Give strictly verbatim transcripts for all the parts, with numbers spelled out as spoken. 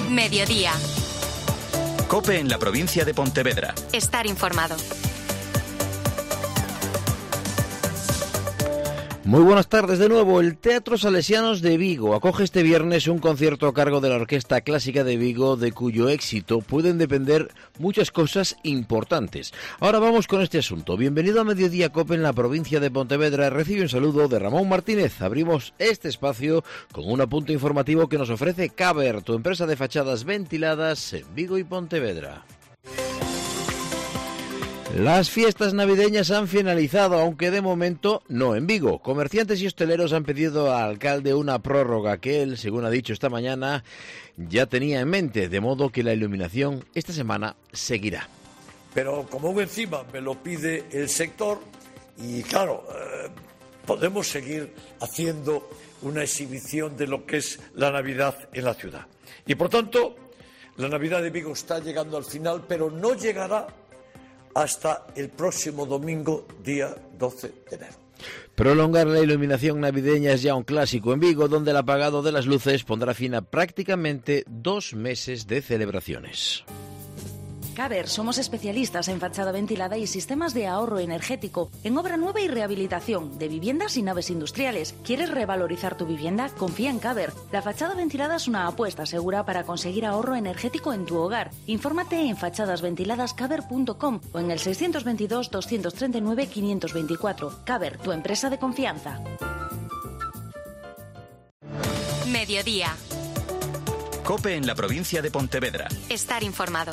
Mediodía. COPE en la provincia de Pontevedra. Estar informado. Muy buenas tardes de nuevo. El Teatro Salesianos de Vigo acoge este viernes un concierto a cargo de la Orquesta Clásica de Vigo, de cuyo éxito pueden depender muchas cosas importantes. Ahora vamos con este asunto. Bienvenido a Mediodía COPE en la provincia de Pontevedra. Recibe un saludo de Ramón Martínez. Abrimos este espacio con un apunte informativo que nos ofrece Caber, tu empresa de fachadas ventiladas en Vigo y Pontevedra. Las fiestas navideñas han finalizado, aunque de momento no en Vigo. Comerciantes y hosteleros han pedido al alcalde una prórroga que él, según ha dicho esta mañana, ya tenía en mente, de modo que la iluminación esta semana seguirá. Pero como un encima me lo pide el sector y claro, eh, podemos seguir haciendo una exhibición de lo que es la Navidad en la ciudad. Y por tanto, la Navidad de Vigo está llegando al final, pero no llegará hasta el próximo domingo, día doce de enero. Prolongar la iluminación navideña es ya un clásico en Vigo, donde el apagado de las luces pondrá fin a prácticamente dos meses de celebraciones. Caber, somos especialistas en fachada ventilada y sistemas de ahorro energético, en obra nueva y rehabilitación, de viviendas y naves industriales. ¿Quieres revalorizar tu vivienda? Confía en Caber. La fachada ventilada es una apuesta segura para conseguir ahorro energético en tu hogar. Infórmate en fachades ventiladas caber punto com o en el seiscientos veintidós, doscientos treinta y nueve, quinientos veinticuatro. Caber, tu empresa de confianza. Mediodía. COPE en la provincia de Pontevedra. Estar informado.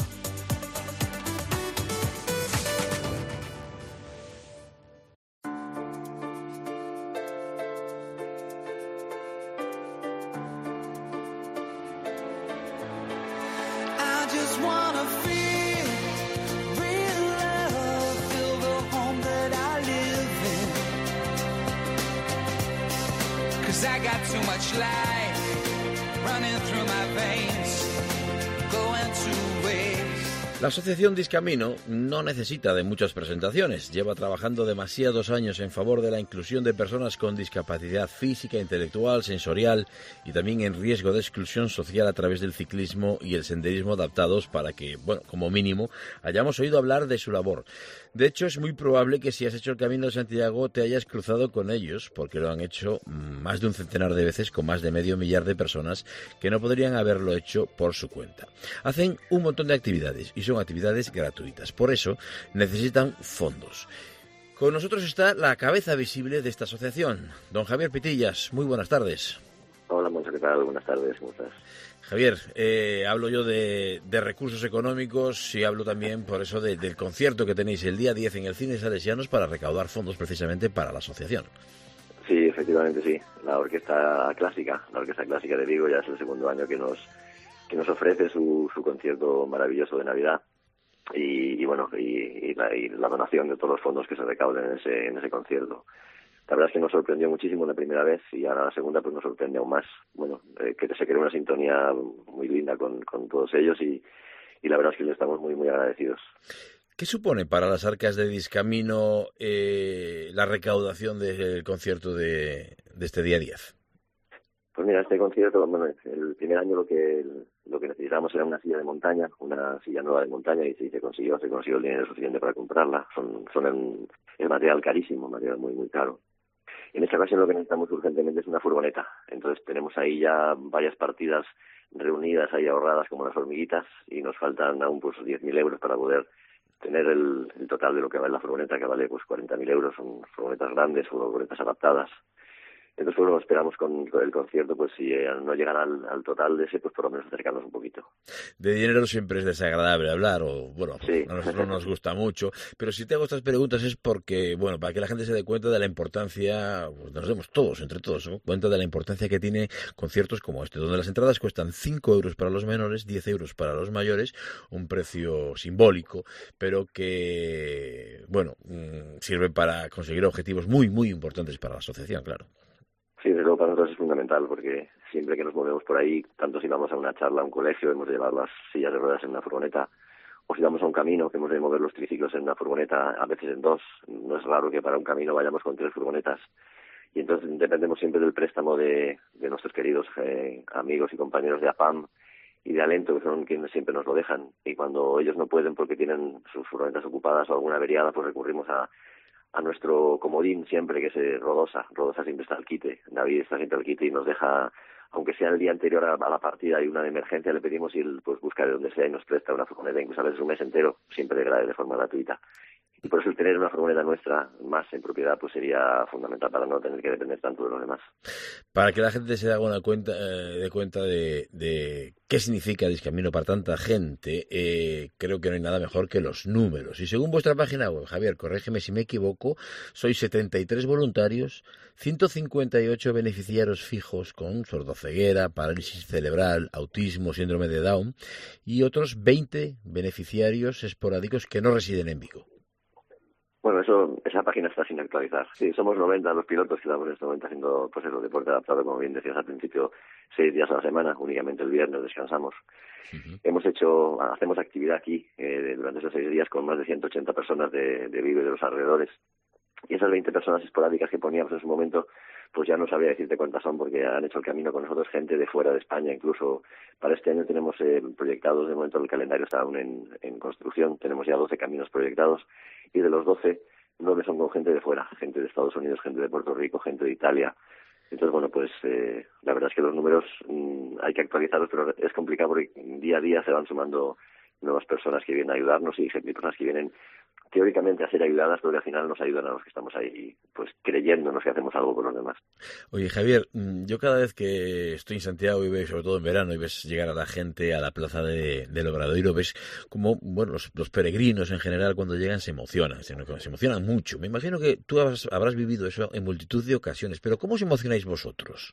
La Asociación Discamino no necesita de muchas presentaciones. Lleva trabajando demasiados años en favor de la inclusión de personas con discapacidad física, intelectual, sensorial y también en riesgo de exclusión social a través del ciclismo y el senderismo adaptados para que, bueno, como mínimo, hayamos oído hablar de su labor. De hecho, es muy probable que si has hecho el Camino de Santiago te hayas cruzado con ellos, porque lo han hecho más de un centenar de veces con más de medio millar de personas que no podrían haberlo hecho por su cuenta. Hacen un montón de actividades y son actividades gratuitas. Por eso necesitan fondos. Con nosotros está la cabeza visible de esta asociación, don Javier Pitillas. Muy buenas tardes. Hola, Moncho, ¿qué tal? Buenas tardes, ¿cómo estás? Javier, eh, hablo yo de, de recursos económicos y hablo también por eso de, del concierto que tenéis el día diez en el Cine Salesianos para recaudar fondos precisamente para la asociación. Sí, efectivamente sí. La Orquesta Clásica, la Orquesta Clásica de Vigo ya es el segundo año que nos que nos ofrece su, su concierto maravilloso de Navidad y, y bueno, y, y, la, y la donación de todos los fondos que se recauden en ese, en ese concierto. La verdad es que nos sorprendió muchísimo la primera vez y ahora la segunda pues nos sorprende aún más. Bueno, eh, que se creó una sintonía muy linda con, con todos ellos y, y la verdad es que les estamos muy, muy agradecidos. ¿Qué supone para las arcas de Discamino eh, la recaudación del concierto de, de este día diez? Pues mira, este concierto, bueno, el primer año lo que lo que necesitamos era una silla de montaña, una silla nueva de montaña y sí, se consiguió, se consiguió el dinero suficiente para comprarla. Son, son en, es material carísimo, material muy, muy caro. En esta ocasión lo que necesitamos urgentemente es una furgoneta. Entonces tenemos ahí ya varias partidas reunidas, ahí ahorradas como las hormiguitas y nos faltan aún pues diez mil euros para poder tener el, el total de lo que vale la furgoneta, que vale pues cuarenta mil euros. Son furgonetas grandes, furgonetas adaptadas. Entonces, bueno, esperamos con, con el concierto, pues si eh, no llegar al, al total de ese, pues por lo menos acercarnos un poquito. De dinero siempre es desagradable hablar, o bueno, sí. A nosotros nos gusta mucho, pero si te hago estas preguntas es porque, bueno, para que la gente se dé cuenta de la importancia, pues nos demos todos, entre todos, ¿no? Cuenta de la importancia que tiene conciertos como este, donde las entradas cuestan cinco euros para los menores, diez euros para los mayores, un precio simbólico, pero que, bueno, sirve para conseguir objetivos muy, muy importantes para la asociación, claro. Sí, desde luego para nosotros es fundamental porque siempre que nos movemos por ahí, tanto si vamos a una charla, a un colegio, hemos de llevar las sillas de ruedas en una furgoneta, o si vamos a un camino, que hemos de mover los triciclos en una furgoneta, a veces en dos. No es raro que para un camino vayamos con tres furgonetas. Y entonces dependemos siempre del préstamo de, de nuestros queridos eh, amigos y compañeros de APAM y de Alento, que son quienes siempre nos lo dejan, y cuando ellos no pueden porque tienen sus furgonetas ocupadas o alguna averiada, pues recurrimos a, a nuestro comodín siempre, que es eh, Rodosa. Rodosa siempre está al quite, David está siempre al quite y nos deja, aunque sea el día anterior a, a la partida y una de emergencia, le pedimos y él pues busca de donde sea y nos presta una furgoneta, incluso a veces un mes entero, siempre de, de forma gratuita. Y por eso el tener una furgoneta nuestra más en propiedad pues sería fundamental para no tener que depender tanto de los demás. Para que la gente se haga una cuenta, eh, de cuenta de, de qué significa Discamino para tanta gente, eh, creo que no hay nada mejor que los números. Y según vuestra página web, Javier, corrígeme si me equivoco, sois setenta y tres voluntarios, ciento cincuenta y ocho beneficiarios fijos con sordoceguera, parálisis cerebral, autismo, síndrome de Down y otros veinte beneficiarios esporádicos que no residen en Vigo. Bueno, eso, esa página está sin actualizar. Sí, somos noventa los pilotos que estamos en este momento haciendo pues eso, deporte adaptado, como bien decías al principio, seis días a la semana, únicamente el viernes descansamos. Uh-huh. Hemos hecho, hacemos actividad aquí eh, durante esos seis días con más de ciento ochenta personas de, de Vigo y de los alrededores. Y esas veinte personas esporádicas que poníamos en su momento, pues ya no sabría decirte cuántas son, porque han hecho el camino con nosotros gente de fuera de España. Incluso para este año tenemos eh, proyectados, de momento el calendario está aún en, en construcción, tenemos ya doce caminos proyectados, y de los doce, nueve son con gente de fuera, gente de Estados Unidos, gente de Puerto Rico, gente de Italia. Entonces, bueno, pues eh, la verdad es que los números mmm, hay que actualizarlos, pero es complicado porque día a día se van sumando nuevas personas que vienen a ayudarnos y gente, personas que vienen teóricamente a ser ayudadas, pero que al final nos ayudan a los que estamos ahí, pues creyéndonos que hacemos algo con los demás. Oye, Javier, yo cada vez que estoy en Santiago y ves, sobre todo en verano, y ves llegar a la gente a la plaza de, del Obradoiro, ves como, bueno, los, los peregrinos en general cuando llegan se emocionan, se, se emocionan mucho. Me imagino que tú habrás, habrás vivido eso en multitud de ocasiones, pero ¿cómo os emocionáis vosotros?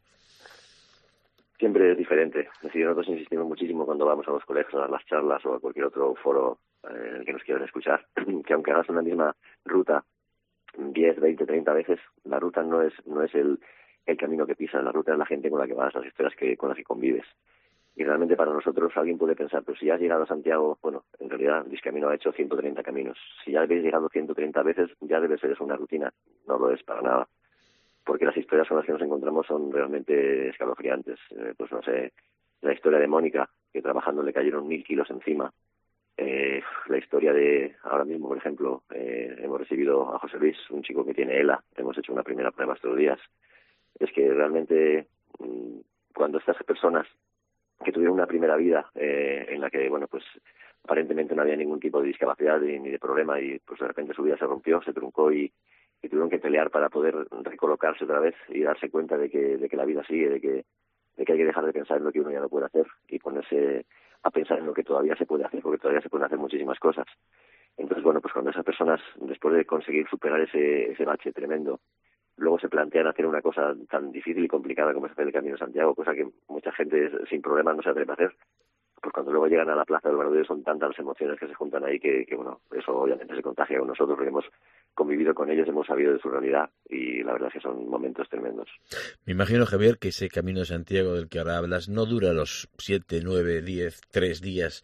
Siempre es diferente. Es decir, nosotros insistimos muchísimo cuando vamos a los colegios, a las charlas o a cualquier otro foro en el que nos quieran escuchar, que aunque hagas una misma ruta diez, veinte, treinta veces, la ruta no es no es el, el camino que pisas, la ruta es la gente con la que vas, las historias que con las que convives. Y realmente para nosotros alguien puede pensar, pero si ya has llegado a Santiago, bueno, en realidad Discamino ha hecho ciento treinta caminos. Si ya habéis llegado ciento treinta veces, ya debe ser eso una rutina. No lo es para nada. Porque las historias con las que nos encontramos son realmente escalofriantes. Eh, pues no sé, la historia de Mónica, que trabajando le cayeron mil kilos encima. Eh, la historia de, ahora mismo, por ejemplo, eh, hemos recibido a José Luis, un chico que tiene ELA, hemos hecho una primera prueba estos días. Es que realmente, mmm, cuando estas personas que tuvieron una primera vida eh, en la que, bueno, pues aparentemente no había ningún tipo de discapacidad ni, ni de problema, y pues de repente su vida se rompió, se truncó y y tuvieron que pelear para poder recolocarse otra vez y darse cuenta de que de que la vida sigue, de que de que hay que dejar de pensar en lo que uno ya no puede hacer y ponerse a pensar en lo que todavía se puede hacer, porque todavía se pueden hacer muchísimas cosas. Entonces, bueno, pues cuando esas personas, después de conseguir superar ese ese bache tremendo, luego se plantean hacer una cosa tan difícil y complicada como es hacer el Camino de Santiago, cosa que mucha gente sin problemas no se atreve a hacer, pues cuando luego llegan a la plaza del Obradoiro son tantas las emociones que se juntan ahí que, que bueno, eso obviamente se contagia con nosotros, porque hemos convivido con ellos, hemos sabido de su realidad y la verdad es que son momentos tremendos. Me imagino, Javier, que ese Camino de Santiago del que ahora hablas no dura los siete, nueve, diez, tres días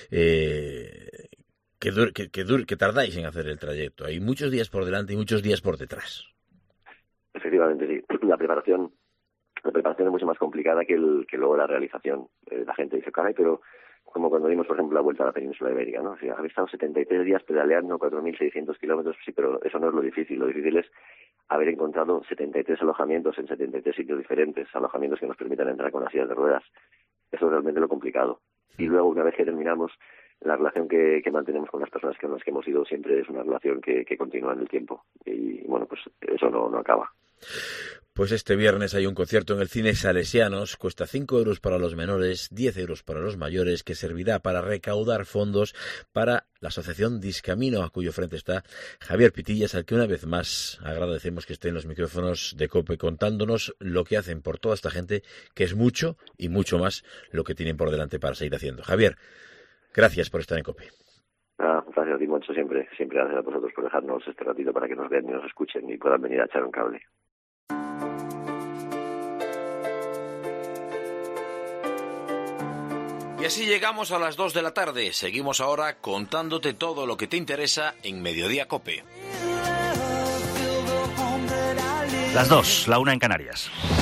eh, que, dur- que, que, dur- que tardáis en hacer el trayecto. Hay muchos días por delante y muchos días por detrás. Efectivamente, sí. La preparación la preparación es mucho más complicada que el que luego la realización. Eh, la gente dice, caray, pero como cuando dimos, por ejemplo, la vuelta a la península ibérica, ¿no? O sea, habéis estado setenta y tres días pedaleando cuatro mil seiscientos kilómetros, sí, pero eso no es lo difícil. Lo difícil es haber encontrado setenta y tres alojamientos en setenta y tres sitios diferentes, alojamientos que nos permitan entrar con las sillas de ruedas. Eso es realmente lo complicado. Y luego, una vez que terminamos, la relación que, que mantenemos con las personas con las que hemos ido siempre es una relación que, que continúa en el tiempo. Y, bueno, pues eso no, no acaba. Pues este viernes hay un concierto en el Cine Salesianos, cuesta cinco euros para los menores, diez euros para los mayores, que servirá para recaudar fondos para la asociación Discamino, a cuyo frente está Javier Pitillas, al que una vez más agradecemos que esté en los micrófonos de COPE contándonos lo que hacen por toda esta gente, que es mucho y mucho más lo que tienen por delante para seguir haciendo. Javier, gracias por estar en COPE. Ah, gracias a ti, Moncho, siempre, siempre gracias a vosotros por dejarnos este ratito para que nos vean y nos escuchen y puedan venir a echar un cable. Y así llegamos a las dos de la tarde. Seguimos ahora contándote todo lo que te interesa en Mediodía COPE. Las dos, la una en Canarias.